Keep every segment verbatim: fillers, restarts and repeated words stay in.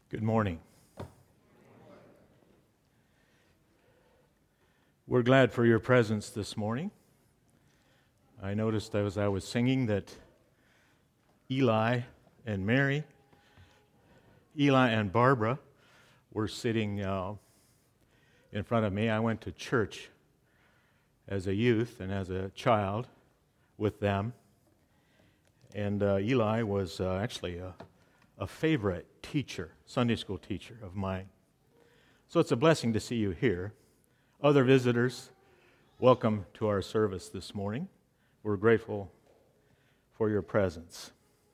Good morning. We're glad for your presence this morning. I noticed as I was singing that Eli and Mary, Eli and Barbara were sitting uh, in front of me. I went to church as a youth and as a child with them. And uh, Eli was uh, actually a, a favorite teacher, Sunday school teacher of mine. So it's a blessing to see you here. Other visitors, welcome to our service this morning. We're grateful for your presence.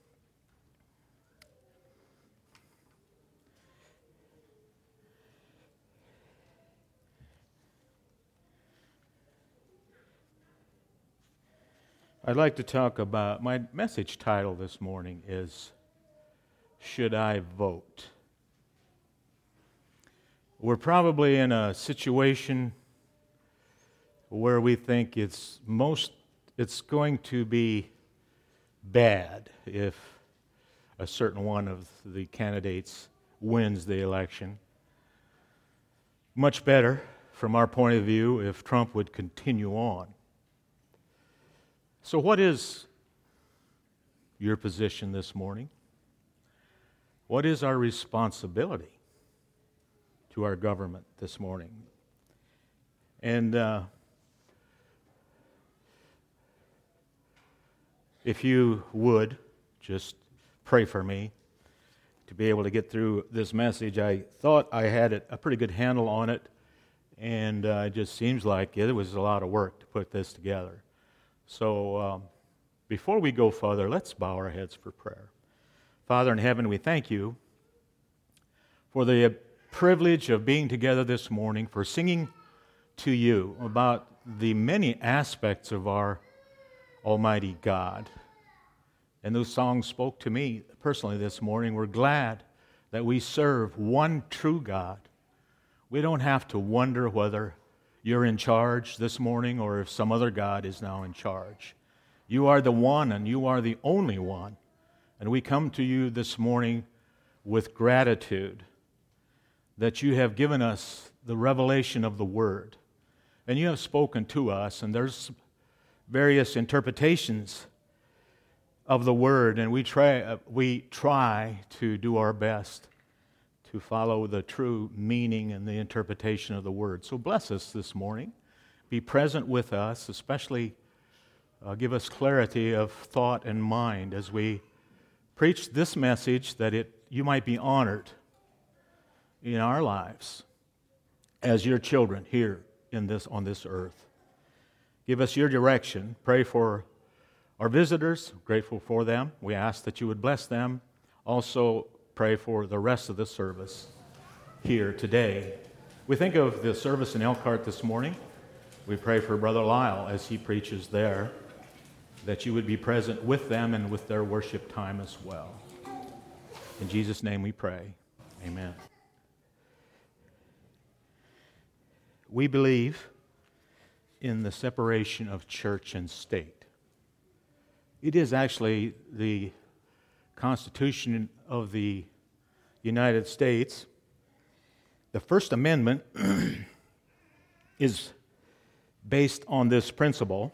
I'd like to talk about, my message title this morning is, Should I Vote? We're probably in a situation where we think it's most, it's going to be bad if a certain one of the candidates wins the election. Much better, from our point of view, if Trump would continue on. So what is your position this morning? What is our responsibility to our government this morning? And uh, if you would, just pray for me to be able to get through this message. I thought I had it, a pretty good handle on it, and uh, it just seems like it was a lot of work to put this together. So um, before we go further, let's bow our heads for prayer. Father in heaven, we thank you for the privilege of being together this morning, for singing to you about the many aspects of our Almighty God. And those songs spoke to me personally this morning. We're glad that we serve one true God. We don't have to wonder whether you're in charge this morning or if some other God is now in charge. You are the one and you are the only one. And we come to you this morning with gratitude that you have given us the revelation of the Word. And you have spoken to us, and there's various interpretations of the Word, and we try, we try to do our best to follow the true meaning and the interpretation of the Word. So bless us this morning. Be present with us, especially uh, give us clarity of thought and mind as we preach this message, that it you might be honored in our lives as your children here in this on this earth. Give us your direction. Pray for our visitors. Grateful for them. We ask that you would bless them. Also pray for the rest of the service here today. We think of the service in Elkhart this morning. We pray for Brother Lyle as he preaches there, that you would be present with them and with their worship time as well. In Jesus' name we pray. Amen. We believe in the separation of church and state. It is actually the Constitution of the United States. The First Amendment is based on this principle.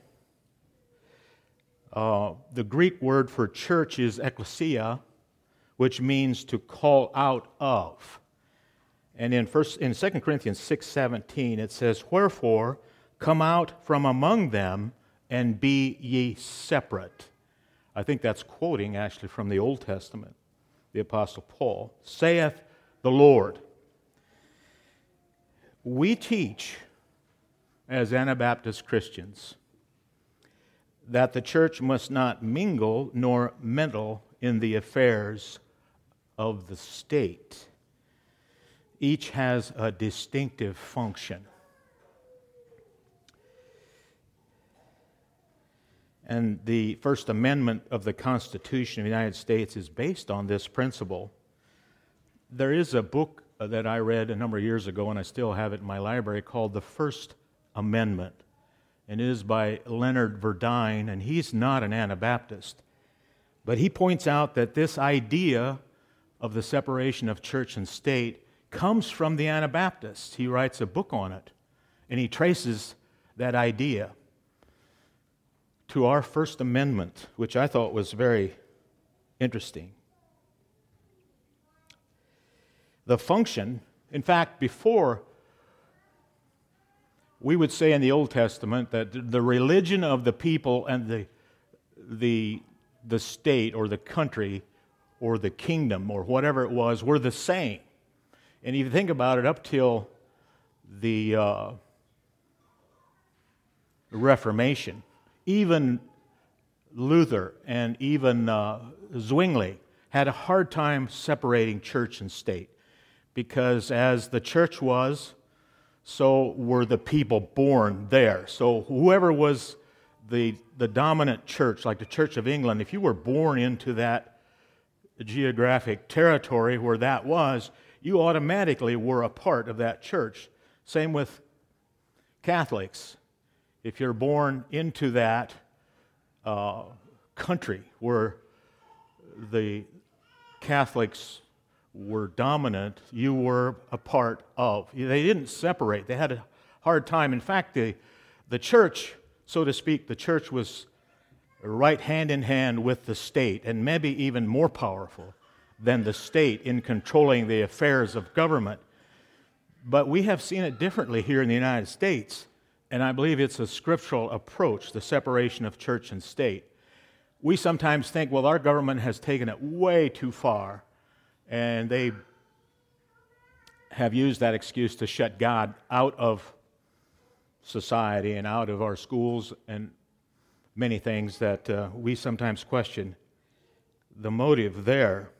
Uh, the Greek word for church is ekklesia, which means to call out of. And in first in Second Corinthians six seventeen, it says, "Wherefore, come out from among them, and be ye separate." I think that's quoting actually from the Old Testament, the Apostle Paul. "Saith the Lord." We teach, as Anabaptist Christians, that the church must not mingle nor meddle in the affairs of the state. Each has a distinctive function. And the First Amendment of the Constitution of the United States is based on this principle. There is a book that I read a number of years ago, and I still have it in my library, called The First Amendment. And it is by Leonard Verdine, and he's not an Anabaptist. But he points out that this idea of the separation of church and state comes from the Anabaptists. He writes a book on it, and he traces that idea to our First Amendment, which I thought was very interesting. The function, in fact, before, we would say in the Old Testament that the religion of the people and the, the, the state or the country or the kingdom or whatever it was were the same. And if you think about it, up till the uh, Reformation, even Luther and even uh, Zwingli had a hard time separating church and state, because as the church was, so were the people born there. So whoever was the, the dominant church, like the Church of England, if you were born into that geographic territory where that was, you automatically were a part of that church. Same with Catholics. If you're born into that uh, country where the Catholics were dominant, you were a part of. They didn't separate. They had a hard time. In fact, the, the church, so to speak, the church was right hand in hand with the state, and maybe even more powerful than the state in controlling the affairs of government. But we have seen it differently here in the United States, and I believe it's a scriptural approach, the separation of church and state. We sometimes think, well, our government has taken it way too far, and they have used that excuse to shut God out of society and out of our schools and many things that uh, we sometimes question the motive there.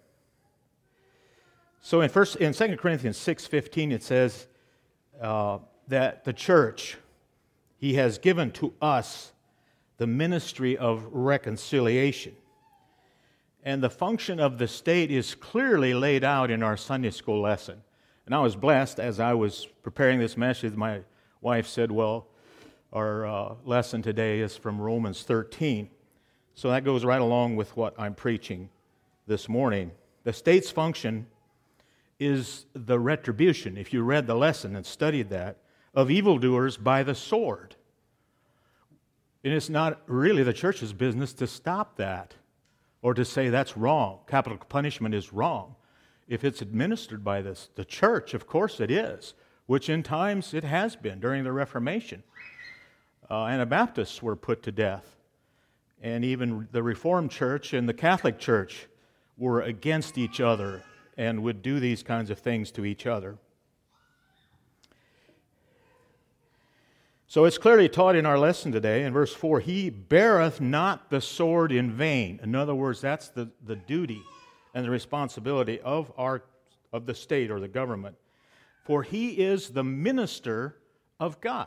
So in first, in Second Corinthians six fifteen, it says uh, that the church, He has given to us the ministry of reconciliation. And the function of the state is clearly laid out in our Sunday school lesson. And I was blessed as I was preparing this message. My wife said, well, our uh, lesson today is from Romans thirteen. So that goes right along with what I'm preaching this morning. The state's function is the retribution, if you read the lesson and studied that, of evildoers by the sword. And it's not really the church's business to stop that or to say that's wrong. Capital punishment is wrong. If it's administered by this, the church, of course it is, which in times it has been during the Reformation. Uh, Anabaptists were put to death. And even the Reformed Church and the Catholic Church were against each other and would do these kinds of things to each other. So it's clearly taught in our lesson today in verse four, He beareth not the sword in vain. In other words, that's the, the duty and the responsibility of our of the state or the government. For He is the minister of God.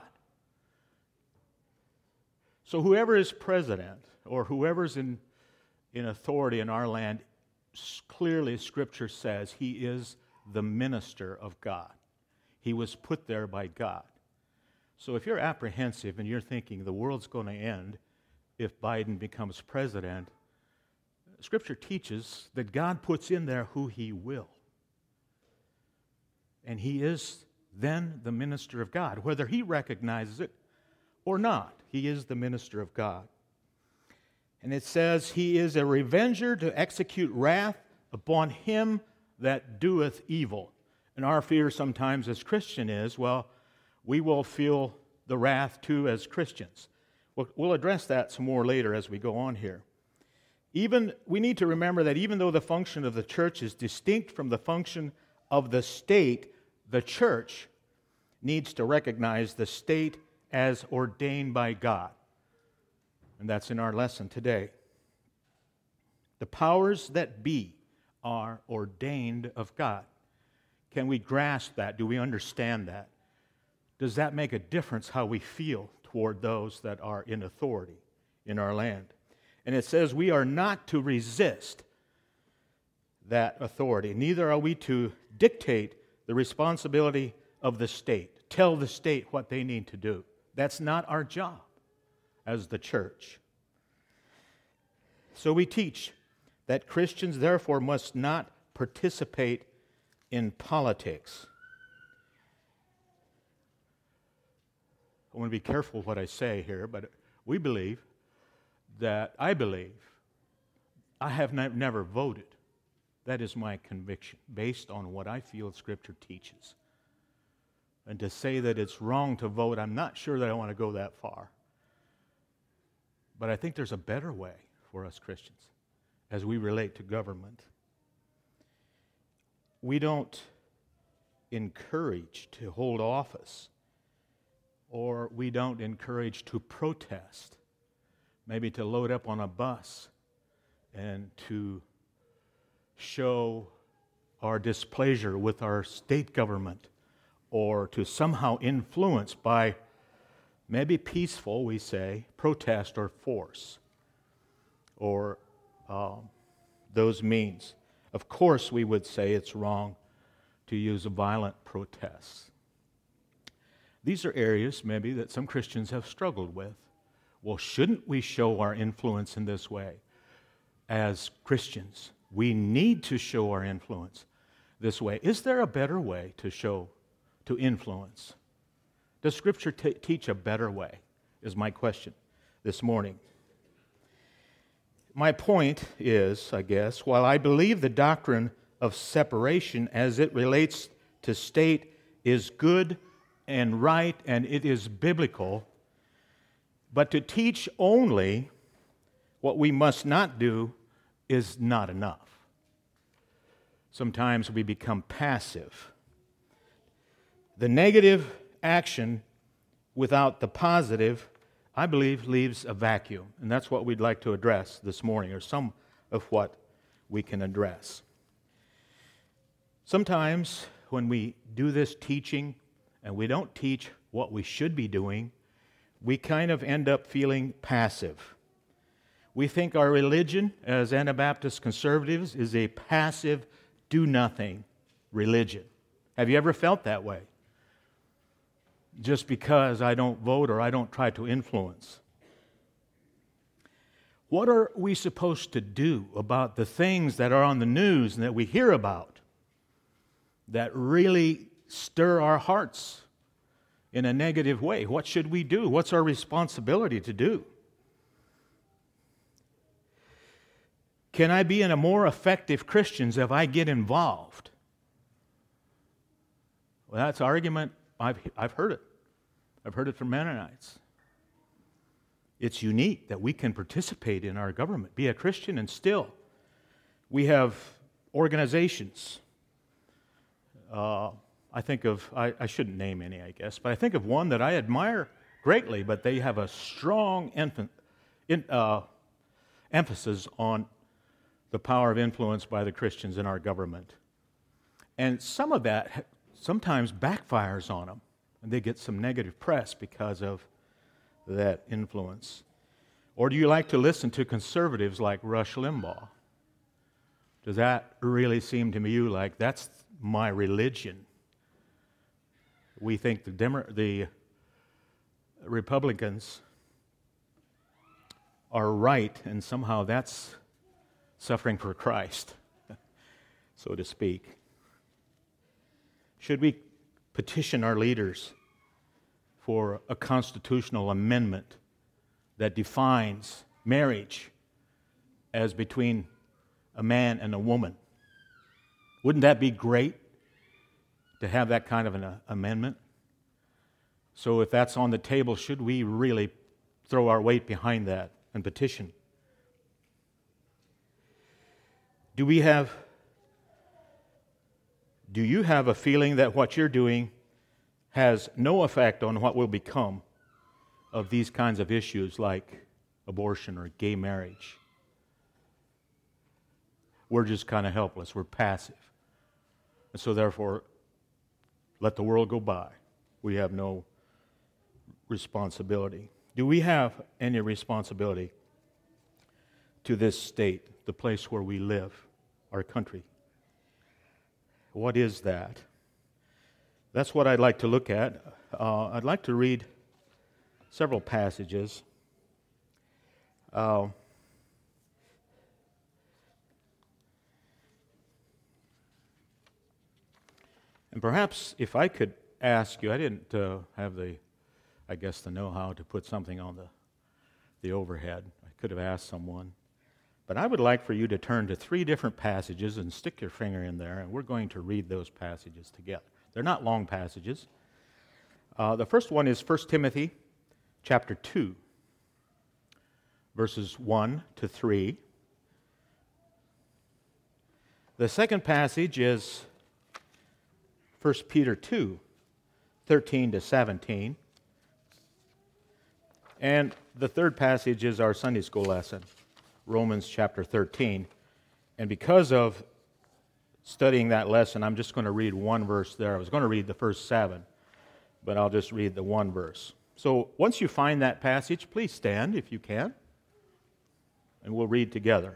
So whoever is president or whoever's in, in authority in our land, clearly Scripture says he is the minister of God. He was put there by God. So if you're apprehensive and you're thinking the world's going to end if Biden becomes president, Scripture teaches that God puts in there who He will. And He is then the minister of God. Whether He recognizes it or not, He is the minister of God. And it says, He is a revenger to execute wrath upon him that doeth evil. And our fear sometimes as Christian is, well, we will feel the wrath too as Christians. We'll, we'll address that some more later as we go on here. Even we need to remember that even though the function of the church is distinct from the function of the state, the church needs to recognize the state as ordained by God. And that's in our lesson today. The powers that be are ordained of God. Can we grasp that? Do we understand that? Does that make a difference how we feel toward those that are in authority in our land? And it says we are not to resist that authority. Neither are we to dictate the responsibility of the state, tell the state what they need to do. That's not our job as the church. So we teach that Christians therefore must not participate in politics. I want to be careful what I say here, but we believe that, I believe, I have ne- never voted. That is my conviction, based on what I feel Scripture teaches. And to say that it's wrong to vote, I'm not sure that I want to go that far. But I think there's a better way for us Christians as we relate to government. We don't encourage to hold office, or we don't encourage to protest, maybe to load up on a bus and to show our displeasure with our state government, or to somehow influence by maybe peaceful, we say, protest or force, or um, those means. Of course, we would say it's wrong to use violent protests. These are areas maybe that some Christians have struggled with. Well, shouldn't we show our influence in this way? As Christians, we need to show our influence this way. Is there a better way to show, to influence? Does Scripture t- teach a better way, is my question this morning. My point is, I guess, while I believe the doctrine of separation as it relates to state is good and right and it is biblical, but to teach only what we must not do is not enough. Sometimes we become passive. The negative action without the positive, I believe, leaves a vacuum. And that's what we'd like to address this morning, or some of what we can address. Sometimes when we do this teaching and we don't teach what we should be doing, we kind of end up feeling passive. We think our religion, as Anabaptist conservatives, is a passive, do-nothing religion. Have you ever felt that way? Just because I don't vote or I don't try to influence. What are we supposed to do about the things that are on the news and that we hear about that really stir our hearts in a negative way? What should we do? What's our responsibility to do? Can I be a more effective Christian if I get involved? Well, that's an argument. I've, I've heard it. I've heard it from Mennonites. It's unique that we can participate in our government, be a Christian, and still we have organizations. Uh, I think of, I, I shouldn't name any, I guess, but I think of one that I admire greatly, but they have a strong infant, in, uh, emphasis on the power of influence by the Christians in our government. And some of that sometimes backfires on them, and they get some negative press because of that influence. Or do you like to listen to conservatives like Rush Limbaugh? Does that really seem to you like that's my religion? We think the, Demo- the Republicans are right, and somehow that's suffering for Christ, so to speak. Should we petition our leaders for a constitutional amendment that defines marriage as between a man and a woman? Wouldn't that be great to have that kind of an uh, amendment? So if that's on the table, should we really throw our weight behind that and petition? Do we have, do you have a feeling that what you're doing has no effect on what will become of these kinds of issues like abortion or gay marriage? We're just kind of helpless. We're passive. And so therefore, let the world go by. We have no responsibility. Do we have any responsibility to this state, the place where we live, our country? What is that? That's what I'd like to look at. Uh, I'd like to read several passages. Uh, And perhaps if I could ask you, I didn't uh, have the, I guess, the know-how to put something on the, the overhead. I could have asked someone. But I would like for you to turn to three different passages and stick your finger in there, and we're going to read those passages together. They're not long passages. Uh, the first one is First Timothy chapter two, verses one to three. The second passage is First Peter two, thirteen to seventeen. And the third passage is our Sunday school lesson, Romans chapter thirteen. And because of studying that lesson, I'm just going to read one verse there. I was going to read the first seven, but I'll just read the one verse. So once you find that passage, please stand if you can, and we'll read together.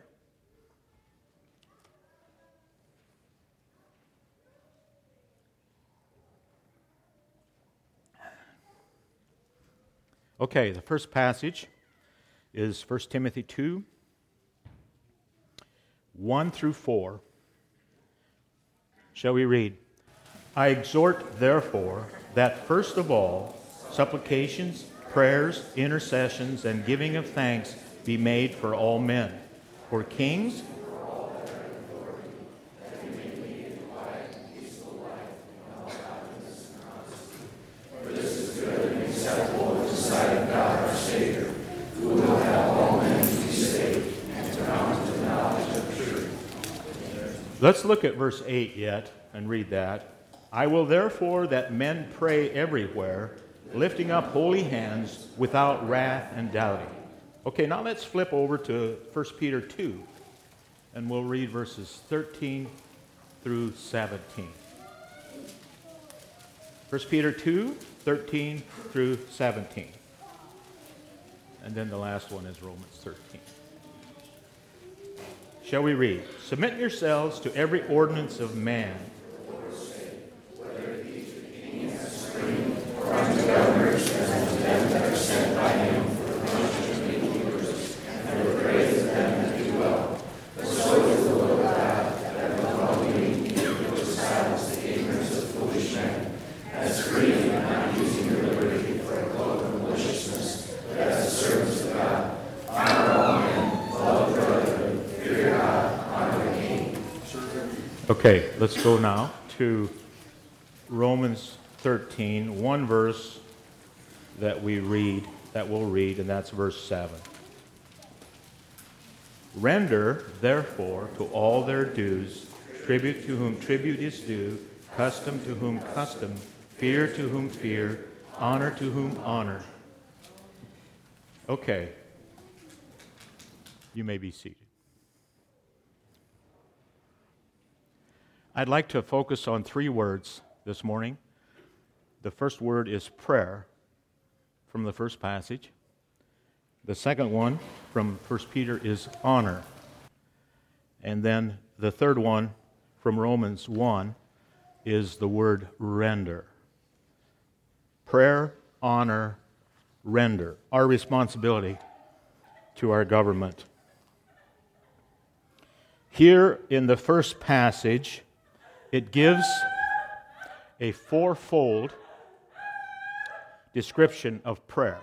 Okay, the first passage is First Timothy two, one through four. Shall we read? I exhort, therefore, that first of all, supplications, prayers, intercessions, and giving of thanks be made for all men, for kings, Let's look at verse eight yet and read that. I will therefore that men pray everywhere, lifting up holy hands without wrath and doubting. Okay, now let's flip over to First Peter two, and we'll read verses thirteen through seventeen. First Peter two, thirteen through seventeen. And then the last one is Romans thirteen. Shall we read? Submit yourselves to every ordinance of man. Okay, let's go now to Romans thirteen, one verse that we read, that we'll read, and that's verse seven. Render, therefore, to all their dues, tribute to whom tribute is due, custom to whom custom, fear to whom fear, honor to whom honor. Okay, you may be seated. I'd like to focus on three words this morning. The first word is prayer from the first passage. The second one from First Peter is honor. And then the third one from Romans one is the word render. Prayer, honor, render. Our responsibility to our government. Here in the first passage, it gives a fourfold description of prayer.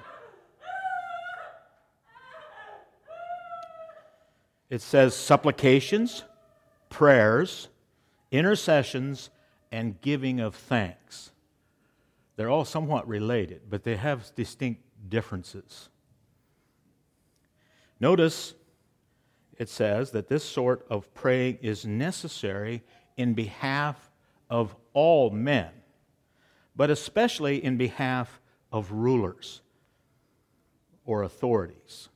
It says supplications, prayers, intercessions, and giving of thanks. They're all somewhat related, but they have distinct differences. Notice it says that this sort of praying is necessary in behalf of all men, but especially in behalf of rulers or authorities.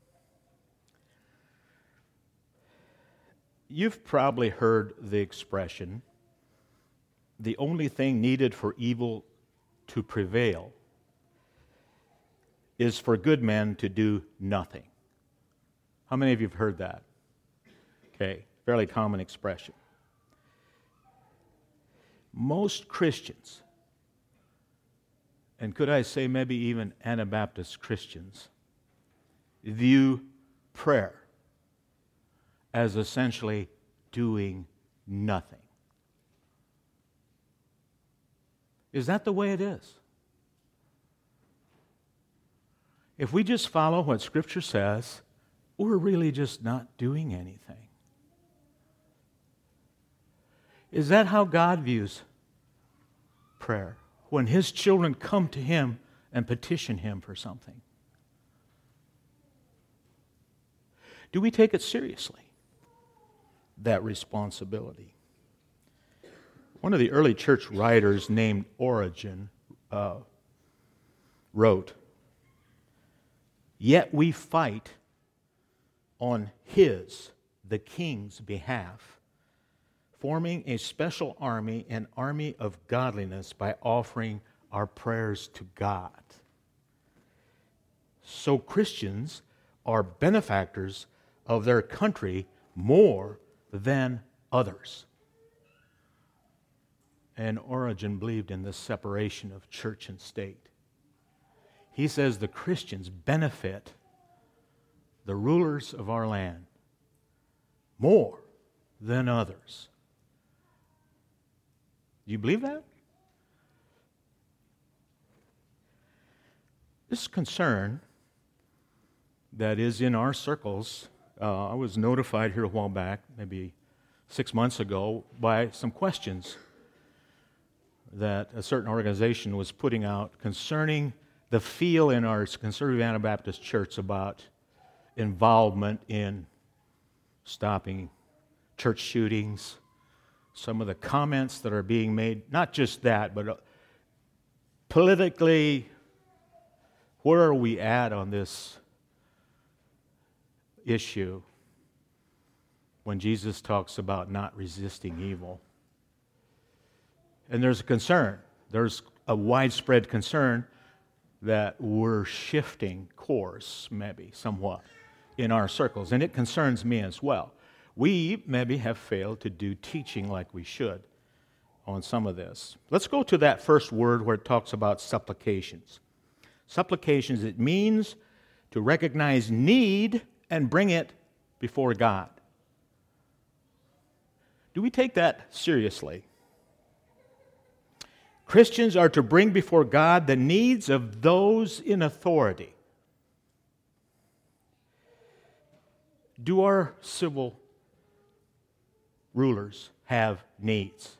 You've probably heard the expression, the only thing needed for evil to prevail is for good men to do nothing. How many of you have heard that? Okay, fairly common expression. Most Christians, and could I say maybe even Anabaptist Christians, view prayer as essentially doing nothing. Is that the way it is? If we just follow what Scripture says, we're really just not doing anything. Is that how God views prayer? When His children come to Him and petition Him for something? Do we take it seriously, that responsibility? One of the early church writers named Origen uh, wrote, "Yet we fight on His, the King's behalf, forming a special army, an army of godliness, by offering our prayers to God." So Christians are benefactors of their country more than others. And Origen believed in this separation of church and state. He says the Christians benefit the rulers of our land more than others. Do you believe that? This concern that is in our circles, uh, I was notified here a while back, maybe six months ago, by some questions that a certain organization was putting out concerning the feel in our conservative Anabaptist church about involvement in stopping church shootings, some of the comments that are being made, not just that, but uh, politically, where are we at on this issue when Jesus talks about not resisting evil? And there's a concern, there's a widespread concern that we're shifting course, maybe, somewhat, in our circles, and it concerns me as well. We maybe have failed to do teaching like we should on some of this. Let's go to that first word where it talks about supplications. Supplications, it means to recognize need and bring it before God. Do we take that seriously? Christians are to bring before God the needs of those in authority. Do our civil rulers have needs?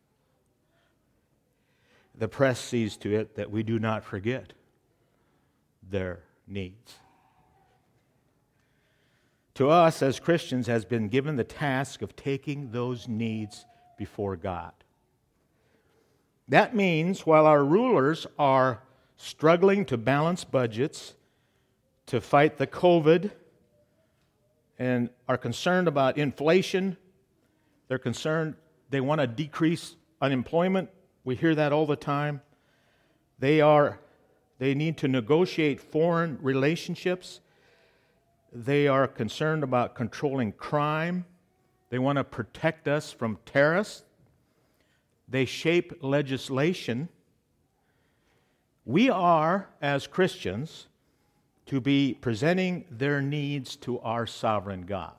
The press sees to it that we do not forget their needs. To us as Christians has been given the task of taking those needs before God. That means while our rulers are struggling to balance budgets, to fight the COVID, and are concerned about inflation, they're concerned, they want to decrease unemployment. We hear that all the time. They are, they need to negotiate foreign relationships. They are concerned about controlling crime. They want to protect us from terrorists. They shape legislation. We are, as Christians, to be presenting their needs to our sovereign God.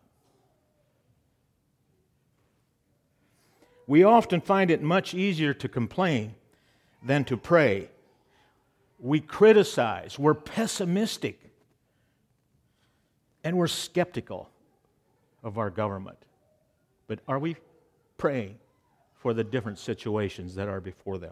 We often find it much easier to complain than to pray. We criticize, we're pessimistic, and we're skeptical of our government. But are we praying for the different situations that are before them?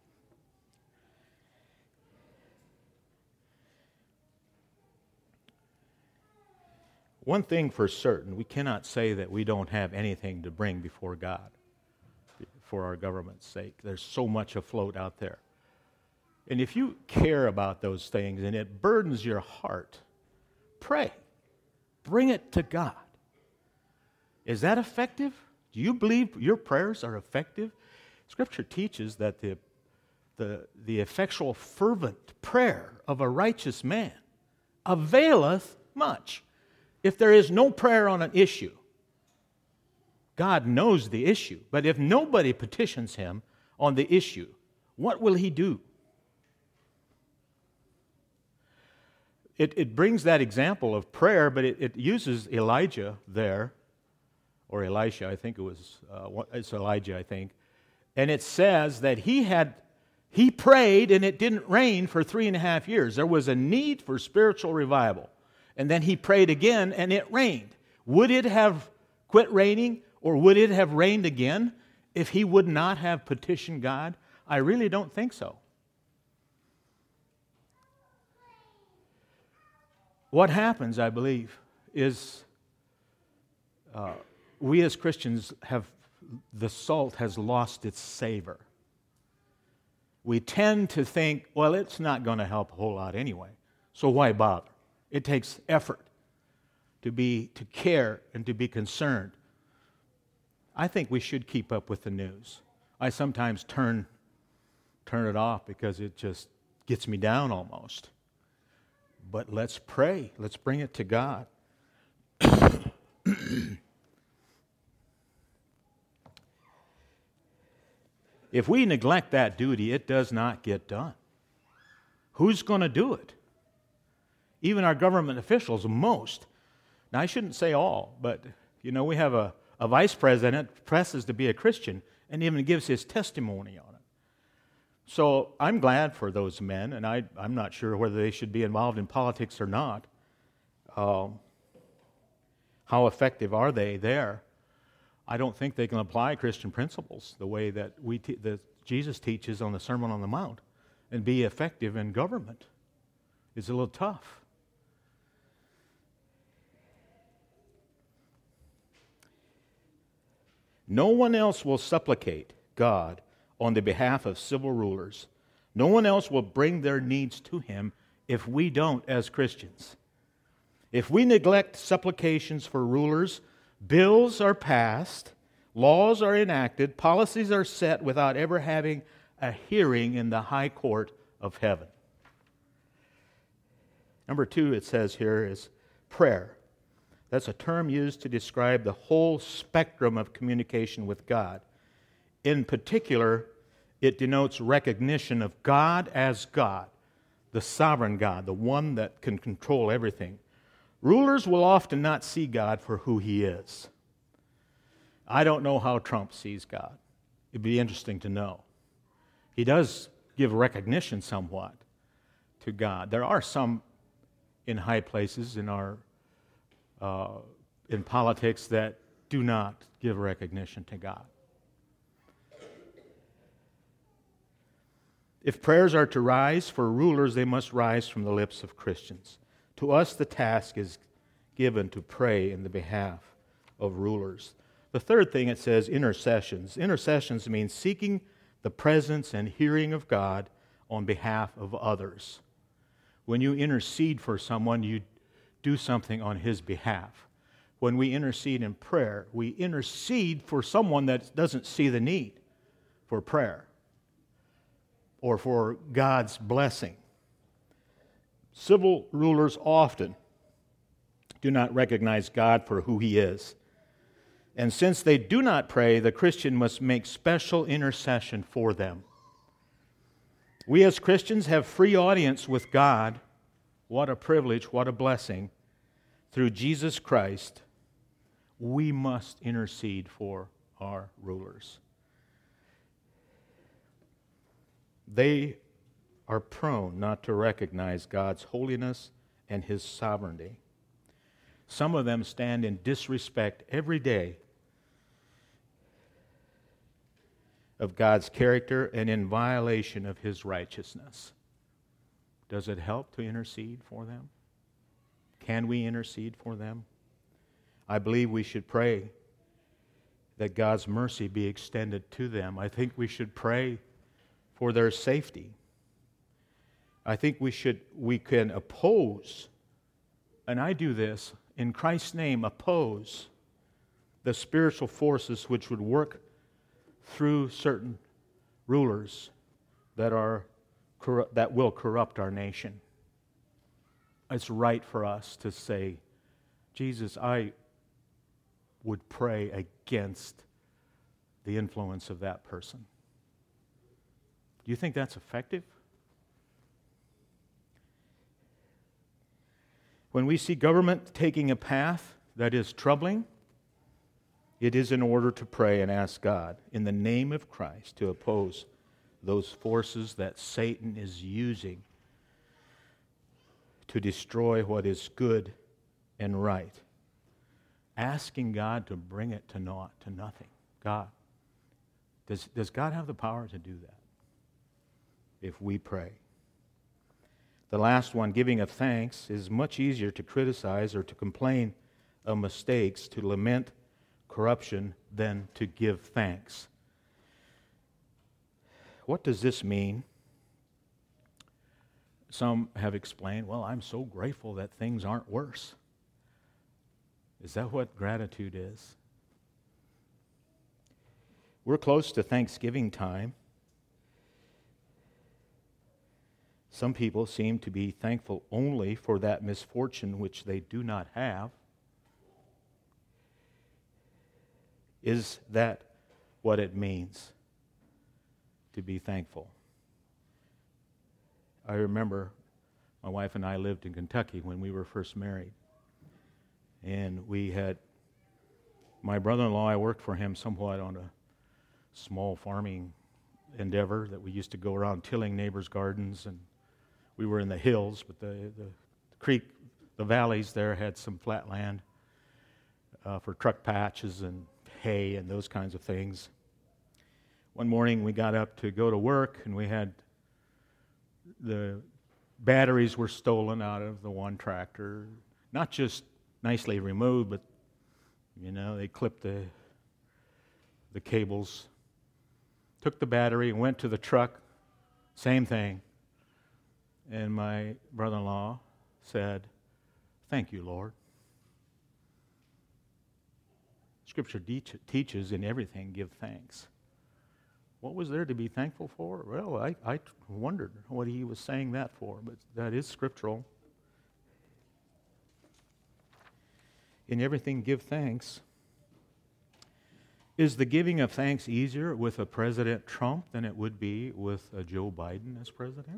One thing for certain, we cannot say that we don't have anything to bring before God for our government's sake. There's so much afloat out there. And if you care about those things and it burdens your heart, pray. Bring it to God. Is that effective? Do you believe your prayers are effective? Scripture teaches that the, the, the effectual fervent prayer of a righteous man availeth much. If there is no prayer on an issue, God knows the issue. But if nobody petitions Him on the issue, what will He do? It, it brings that example of prayer, but it, it uses Elijah there, or Elisha, I think it was, uh, it's Elijah, I think. And it says that he had He prayed and it didn't rain for three and a half years. There was a need for spiritual revival. And then he prayed again and it rained. Would it have quit raining or would it have rained again if he would not have petitioned God? I really don't think so. What happens, I believe, is uh, we as Christians have, the salt has lost its savor. We tend to think, well, it's not going to help a whole lot anyway, so why bother? It takes effort to be, to care and to be concerned. I think we should keep up with the news. I sometimes turn, turn it off because it just gets me down almost. But let's pray. Let's bring it to God. If we neglect that duty, it does not get done. Who's going to do it? Even our government officials, most. Now, I shouldn't say all, but, you know, we have a, a vice president who professes to be a Christian and even gives his testimony on it. So I'm glad for those men, and I, I'm not sure whether they should be involved in politics or not. Um, how effective are they there? I don't think they can apply Christian principles the way that we te- that Jesus teaches on the Sermon on the Mount and be effective in government. It's a little tough. No one else will supplicate God on the behalf of civil rulers. No one else will bring their needs to Him if we don't as Christians. If we neglect supplications for rulers, bills are passed, laws are enacted, policies are set without ever having a hearing in the high court of heaven. Number two, it says here, is prayer. That's a term used to describe the whole spectrum of communication with God. In particular, it denotes recognition of God as God, the sovereign God, the one that can control everything. Rulers will often not see God for who He is. I don't know how Trump sees God. It'd be interesting to know. He does give recognition somewhat to God. There are some in high places in our uh, in politics that do not give recognition to God. If prayers are to rise for rulers, they must rise from the lips of Christians. To us, the task is given to pray in the behalf of rulers. The third thing it says, intercessions. Intercessions means seeking the presence and hearing of God on behalf of others. When you intercede for someone, you do something on his behalf. When we intercede in prayer, we intercede for someone that doesn't see the need for prayer or for God's blessing. Civil rulers often do not recognize God for who He is. And since they do not pray, the Christian must make special intercession for them. We as Christians have free audience with God. What a privilege, what a blessing. Through Jesus Christ, we must intercede for our rulers. They are prone not to recognize God's holiness and His sovereignty. Some of them stand in disrespect every day of God's character and in violation of His righteousness. Does it help to intercede for them? Can we intercede for them? I believe we should pray that God's mercy be extended to them. I think we should pray for their safety. I think we should, we can oppose, and I do this, in Christ's name, oppose the spiritual forces which would work through certain rulers that are that will corrupt our nation. It's right for us to say, Jesus, I would pray against the influence of that person. Do you think that's effective? When we see government taking a path that is troubling, it is in order to pray and ask God in the name of Christ to oppose those forces that Satan is using to destroy what is good and right. Asking God to bring it to naught, to nothing. God, does, does God have the power to do that if we pray? The last one, giving of thanks, is much easier to criticize or to complain of mistakes, to lament corruption, than to give thanks. What does this mean? Some have explained, well, I'm so grateful that things aren't worse. Is that what gratitude is? We're close to Thanksgiving time. Some people seem to be thankful only for that misfortune which they do not have. Is that what it means to be thankful? I remember my wife and I lived in Kentucky when we were first married. And we had, my brother-in-law, I worked for him somewhat on a small farming endeavor that we used to go around tilling neighbors' gardens, and we were in the hills, but the, the, the creek, the valleys there had some flat land uh, for truck patches and hay and those kinds of things. One morning we got up to go to work, and we had, the batteries were stolen out of the one tractor, not just nicely removed, but, you know, they clipped the, the cables, took the battery, and went to the truck, same thing. And my brother-in-law said, "Thank you, Lord." Scripture de- teaches in everything, give thanks. What was there to be thankful for? Well, I, I wondered what he was saying that for, but that is scriptural. In everything, give thanks. Is the giving of thanks easier with a President Trump than it would be with a Joe Biden as president?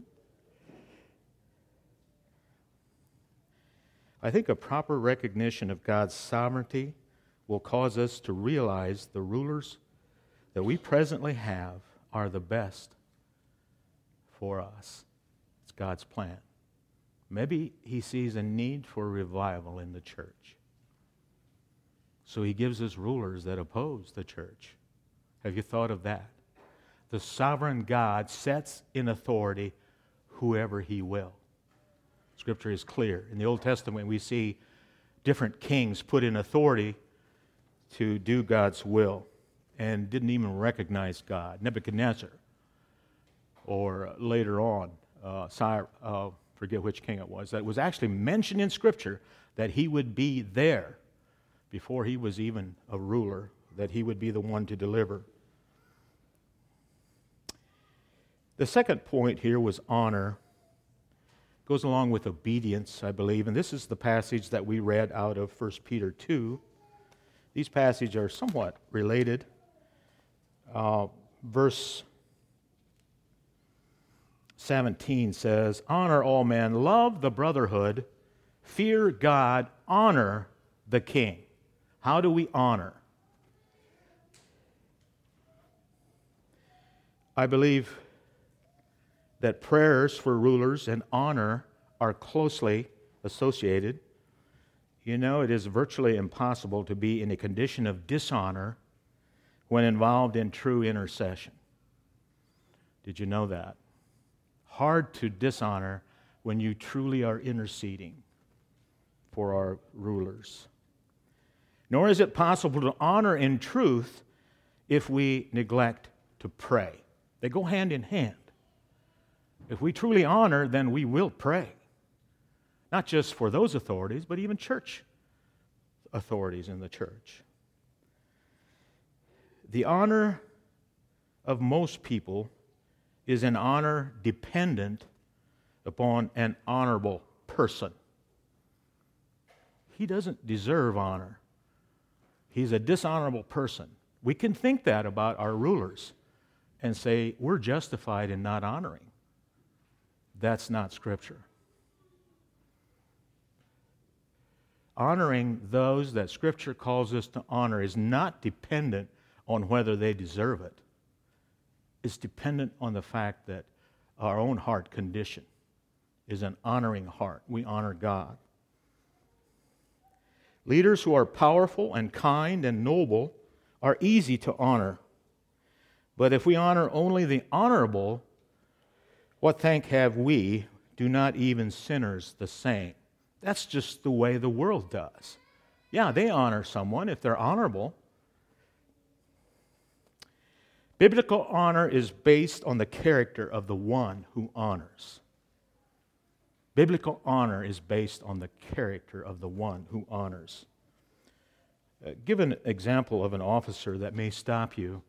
I think a proper recognition of God's sovereignty will cause us to realize the rulers that we presently have are the best for us. It's God's plan. Maybe he sees a need for revival in the church. So he gives us rulers that oppose the church. Have you thought of that? The sovereign God sets in authority whoever he will. Scripture is clear. In the Old Testament, we see different kings put in authority to do God's will and didn't even recognize God. Nebuchadnezzar, or later on, uh, Cyrus, uh, forget which king it was, that was actually mentioned in Scripture that he would be there before he was even a ruler, that he would be the one to deliver. The second point here was honor. Goes along with obedience, I believe, and this is the passage that we read out of First Peter two. These passages are somewhat related. Uh, verse seventeen says, "Honor all men, love the brotherhood, fear God, honor the king." How do we honor? I believe that prayers for rulers and honor are closely associated. You know, it is virtually impossible to be in a condition of dishonor when involved in true intercession. Did you know that? Hard to dishonor when you truly are interceding for our rulers. Nor is it possible to honor in truth if we neglect to pray. They go hand in hand. If we truly honor, then we will pray. Not just for those authorities, but even church authorities in the church. The honor of most people is an honor dependent upon an honorable person. He doesn't deserve honor. He's a dishonorable person. We can think that about our rulers and say we're justified in not honoring. That's not Scripture. Honoring those that Scripture calls us to honor is not dependent on whether they deserve it. is dependent on the fact that our own heart condition is an honoring heart. We honor God. Leaders who are powerful and kind and noble are easy to honor. But if we honor only the honorable, what thank have we? Do not even sinners the same. That's just the way the world does. Yeah, they honor someone if they're honorable. Biblical honor is based on the character of the one who honors. Biblical honor is based on the character of the one who honors. Uh, give an example of an officer that may stop you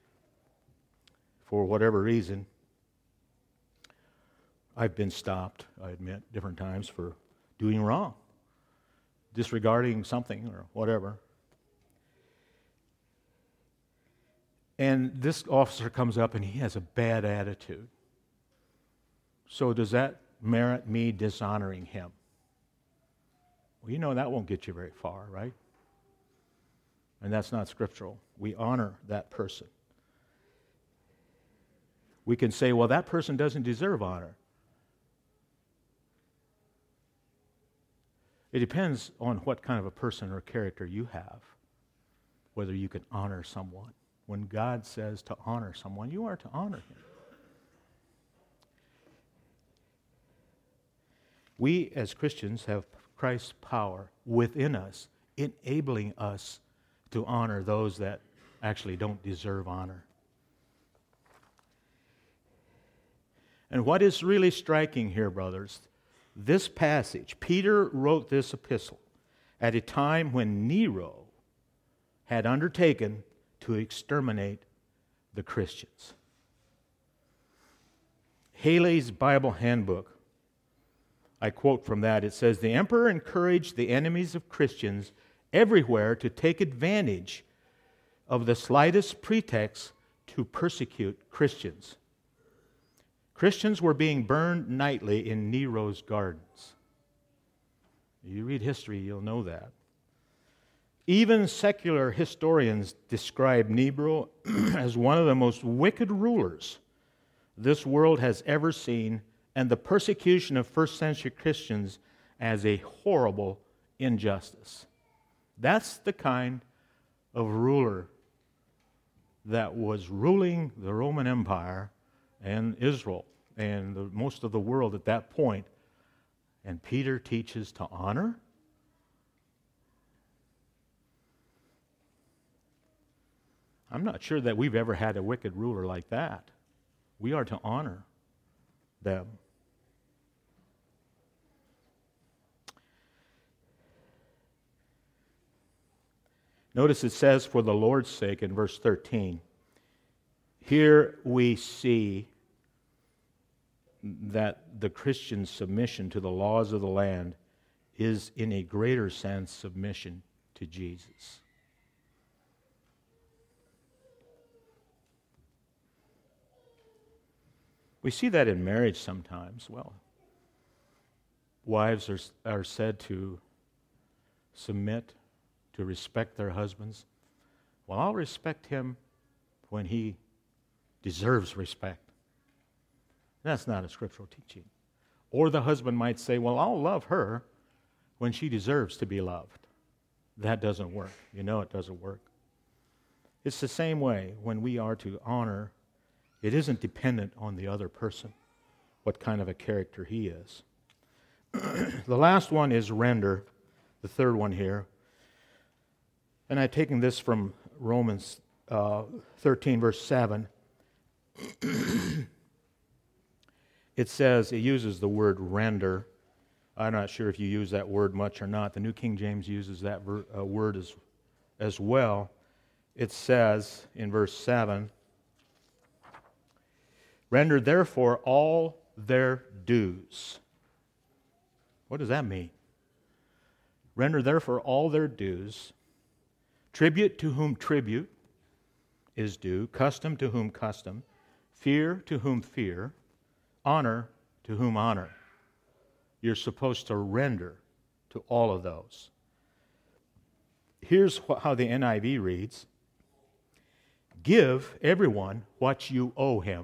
for whatever reason. I've been stopped, I admit, different times for doing wrong, disregarding something or whatever. And this officer comes up and he has a bad attitude. So does that merit me dishonoring him? Well, you know that won't get you very far, right? And that's not scriptural. We honor that person. We can say, well, that person doesn't deserve honor. It depends on what kind of a person or character you have, whether you can honor someone. When God says to honor someone, you are to honor him. We as Christians have Christ's power within us, enabling us to honor those that actually don't deserve honor. And what is really striking here, brothers, this passage, Peter wrote this epistle at a time when Nero had undertaken to exterminate the Christians. Haley's Bible Handbook, I quote from that, it says, "The emperor encouraged the enemies of Christians everywhere to take advantage of the slightest pretext to persecute Christians. Christians were being burned nightly in Nero's gardens." You read history, you'll know that. Even secular historians describe Nero as one of the most wicked rulers this world has ever seen, and the persecution of first century Christians as a horrible injustice. That's the kind of ruler that was ruling the Roman Empire and Israel and the, most of the world at that point. And Peter teaches to honor? I'm not sure that we've ever had a wicked ruler like that. We are to honor them. Notice it says, "For the Lord's sake," in verse thirteen. Here we see that the Christian submission to the laws of the land is, in a greater sense, submission to Jesus. We see that in marriage sometimes. Well, wives are, are said to submit, to respect their husbands. Well, I'll respect him when he deserves respect. That's not a scriptural teaching. Or the husband might say, well, I'll love her when she deserves to be loved. That doesn't work. You know it doesn't work. It's the same way when we are to honor. It isn't dependent on the other person, what kind of a character he is. The last one is render, the third one here. And I've taken this from Romans uh, thirteen, verse seven. It says, it uses the word render. I'm not sure if you use that word much or not. The New King James uses that ver- uh, word as, as well. It says in verse seven, "Render therefore all their dues." What does that mean? Render therefore all their dues, tribute to whom tribute is due, custom to whom custom, fear to whom fear, honor to whom honor. You're supposed to render to all of those. Here's wh- how the N I V reads. Give everyone what you owe him.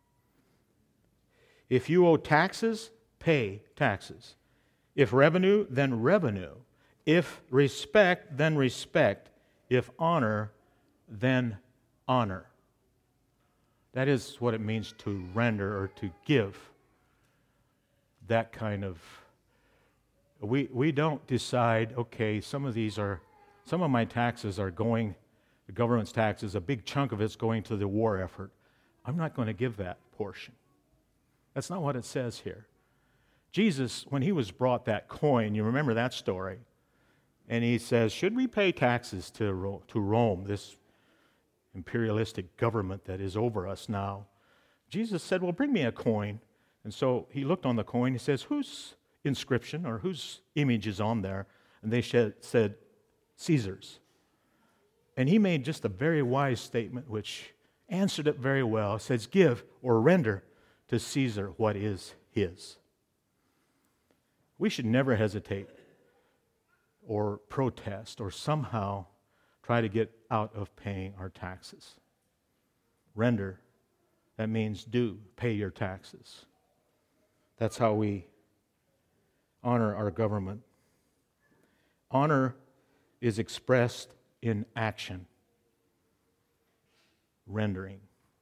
If you owe taxes, pay taxes. If revenue, then revenue. If respect, then respect. If honor, then honor. That is what it means to render or to give. That kind of, we we don't decide, okay, some of these are, some of my taxes are going, the government's taxes, a big chunk of it's going to the war effort. I'm not going to give that portion. That's not what it says here. Jesus, when he was brought that coin, you remember that story, and he says, should we pay taxes to Ro- to Rome, this imperialistic government that is over us now? Jesus said, well, bring me a coin. And so he looked on the coin, he says, whose inscription or whose image is on there? And they said, Caesar's. And he made just a very wise statement, which answered it very well. It says, give or render to Caesar what is his. We should never hesitate or protest or somehow try to get out of paying our taxes. Render, that means do, pay your taxes. That's how we honor our government. Honor is expressed in action, rendering.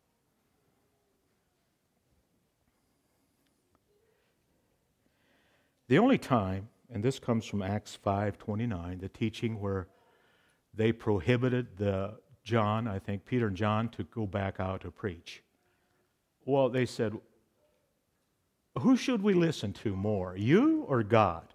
The only time, and this comes from Acts five twenty-nine, the teaching where they prohibited the John, I think Peter and John, to go back out to preach. Well, they said, who should we listen to more, you or God?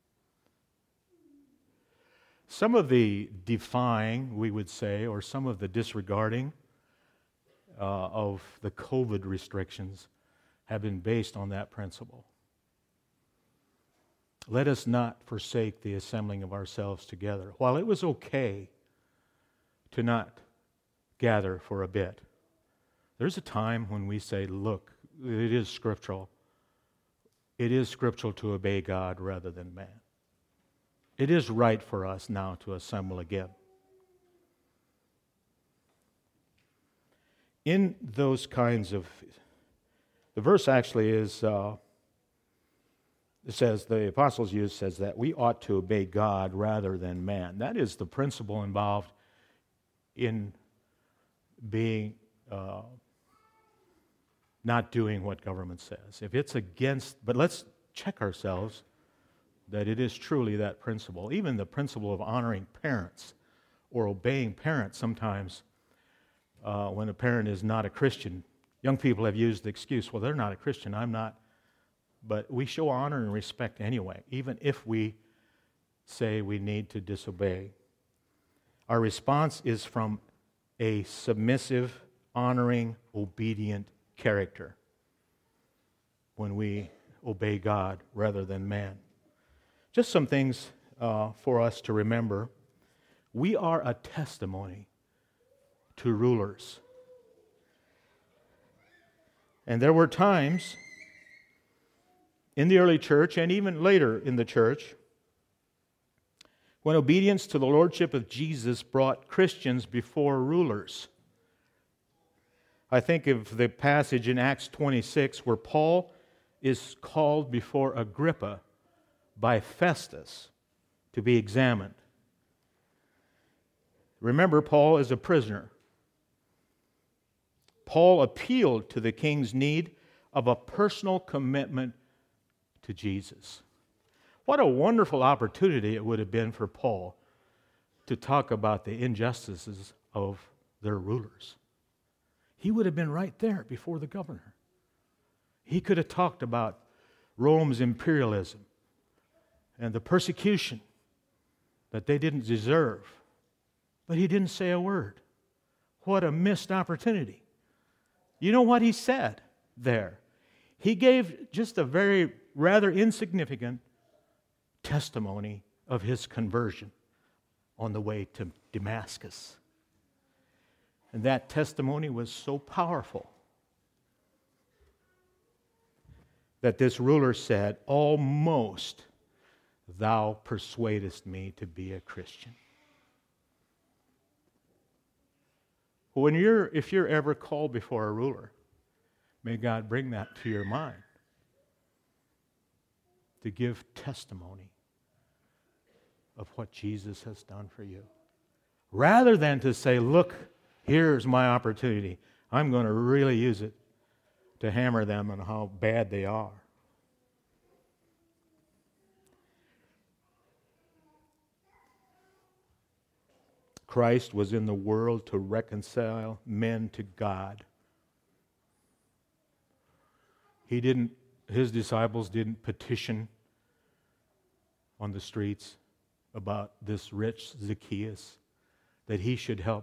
Some of the defying, we would say, or some of the disregarding uh, of the COVID restrictions have been based on that principle. Let us not forsake the assembling of ourselves together. While it was okay to not gather for a bit, there's a time when we say, look, it is scriptural. It is scriptural to obey God rather than man. It is right for us now to assemble again. In those kinds of, the verse actually is, uh, it says, the apostles' use says that we ought to obey God rather than man. That is the principle involved in being, uh, not doing what government says. If it's against, but let's check ourselves that it is truly that principle. Even the principle of honoring parents or obeying parents sometimes uh, when a parent is not a Christian. Young people have used the excuse, well, they're not a Christian, I'm not. But we show honor and respect anyway, even if we say we need to disobey. Our response is from a submissive, honoring, obedient character when we obey God rather than man. Just some things uh, for us to remember. We are a testimony to rulers. And there were times in the early church and even later in the church when obedience to the lordship of Jesus brought Christians before rulers. I think of the passage in Acts twenty-six where Paul is called before Agrippa by Festus to be examined. Remember, Paul is a prisoner. Paul appealed to the king's need of a personal commitment to Jesus. What a wonderful opportunity it would have been for Paul to talk about the injustices of their rulers. He would have been right there before the governor. He could have talked about Rome's imperialism and the persecution that they didn't deserve. But he didn't say a word. What a missed opportunity. You know what he said there? He gave just a very rather insignificant testimony of his conversion on the way to Damascus. And that testimony was so powerful that this ruler said, almost thou persuadest me to be a Christian. But when you're, if you're ever called before a ruler, may God bring that to your mind to give testimony of what Jesus has done for you. Rather than to say, look, here's my opportunity. I'm going to really use it to hammer them on how bad they are. Christ was in the world to reconcile men to God. He didn't, his disciples didn't petition on the streets about this rich Zacchaeus, that he should help.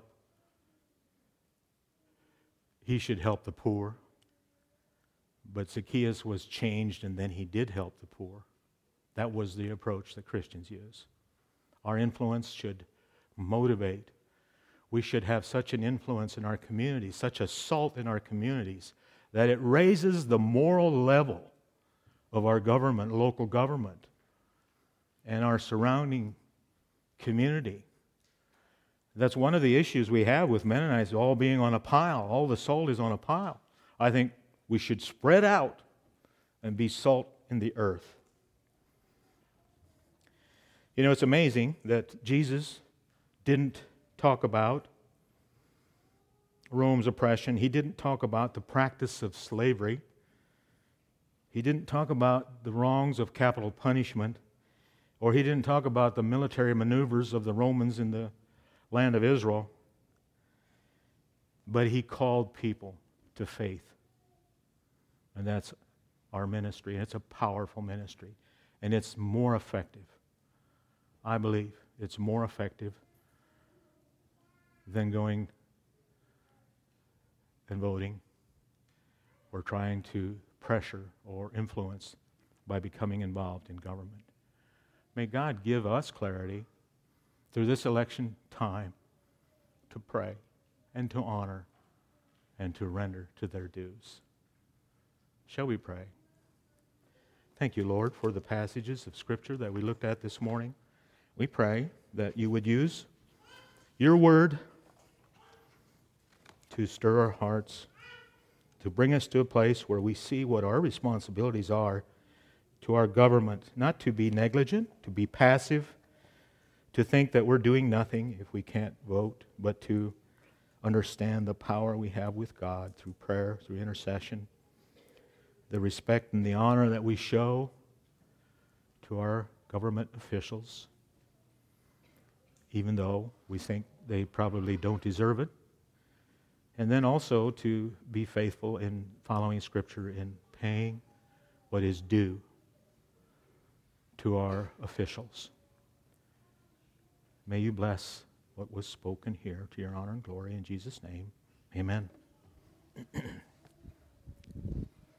He should help the poor. But Zacchaeus was changed, and then he did help the poor. That was the approach that Christians use. Our influence should motivate. We should have such an influence in our communities, such a salt in our communities, that it raises the moral level of our government, local government, and our surrounding community. That's one of the issues we have with Mennonites, all being on a pile. All the salt is on a pile. I think we should spread out and be salt in the earth. You know, it's amazing that Jesus didn't talk about Rome's oppression. He didn't talk about the practice of slavery. He didn't talk about the wrongs of capital punishment. Or he didn't talk about the military maneuvers of the Romans in the land of Israel. But he called people to faith. And that's our ministry. And it's a powerful ministry. And it's more effective. I believe it's more effective than going and voting or trying to pressure or influence by becoming involved in government. May God give us clarity through this election time to pray and to honor and to render to their dues. Shall we pray? Thank you, Lord, for the passages of Scripture that we looked at this morning. We pray that you would use your word to stir our hearts, to bring us to a place where we see what our responsibilities are to our government, not to be negligent, to be passive, to think that we're doing nothing if we can't vote, but to understand the power we have with God through prayer, through intercession, the respect and the honor that we show to our government officials, even though we think they probably don't deserve it. And then also to be faithful in following Scripture, in paying what is due to our officials. May you bless what was spoken here to your honor and glory in Jesus' name. Amen.